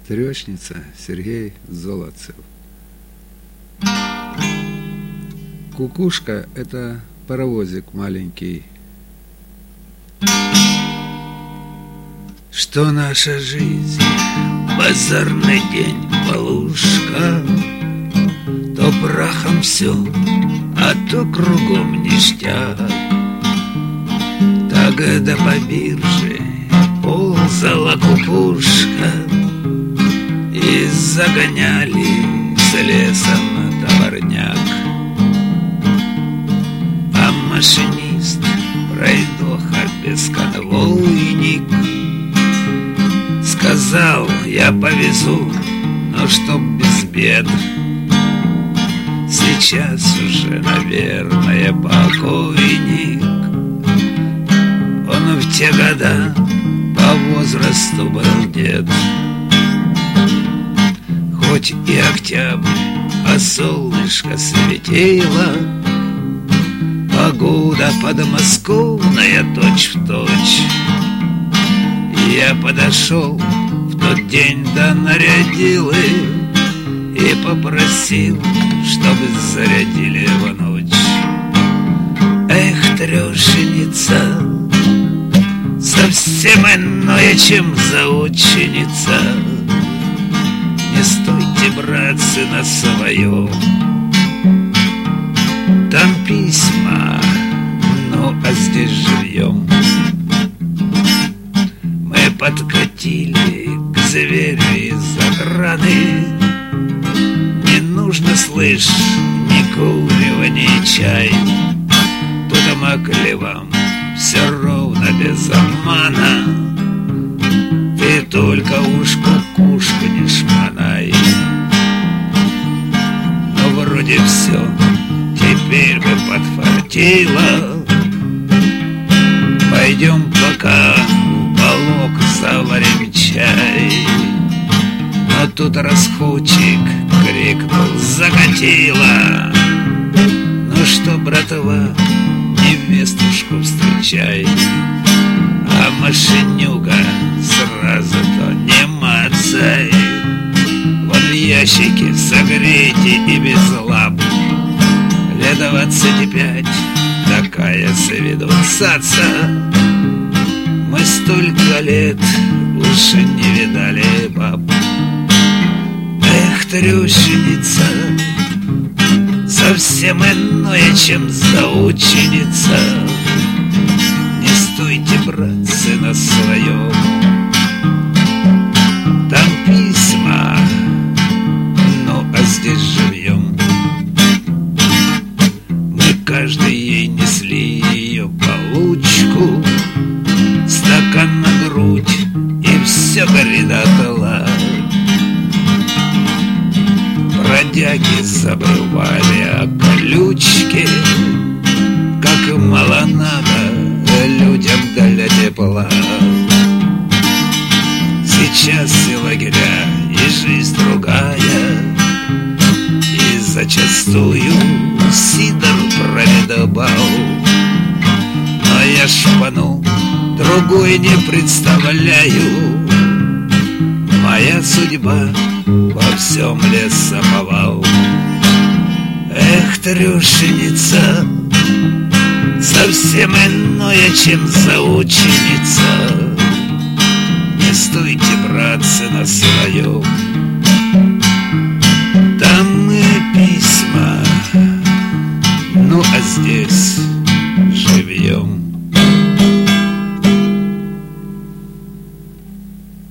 Трешница, Сергей Золотцев. Кукушка — это паровозик маленький. Что наша жизнь, базарный день, полушка, то прахом все, а то кругом ништяк. Тогда по бирже ползала кукушка, и загоняли с леса на товарняк. А машинист, пройдоха бесконвойник, сказал: я повезу, но чтоб без бед. Сейчас уже, наверное, покойник. Он в те года по возрасту был дед. Хоть и октябрь, а солнышко светило, погода подмосковная точь-в-точь. Я подошел в тот день до нарядилы и попросил, чтобы зарядили в ночь. Эх, трешеница, совсем иное, чем заученица. Не стойте, братцы, на своем. Там письма, ну а здесь живьем. Мы подкатили к зверю из ограды. Не нужно, слышь, ни курева, ни чай. Тут могли вам все ровно без обмана. Ты только уж кукушку не шмонай. Но вроде все теперь бы подфартило. Пойдем пока в уголок заварим чай. Но тут расхучик крикнул: закатила! Ну что, братва, невестушку встречай. А машинюга сразу-то не мацай. Вон в ящике согрейте и без лап. Лет 25, такая с виду цаца. Мы столько лет уж не видали баб. Эх, трешеница, совсем иное, чем заученица. Не стойте, братцы, на своем. Там письма, ну а здесь живьем. Мы каждый ей несли ее получку, стакан на грудь, и все горит дотла. Бродяги забывали о колючке, как мало надо людям для тепла. Сейчас и лагеря, и жизнь другая, и зачастую сидор проведобал. Но я шпану другой не представляю. Моя судьба во всем лесоповал. Эх, трешеница, совсем иное, чем заученица. Не стойте, братцы, на своем. Там мы письма, ну а здесь живьем.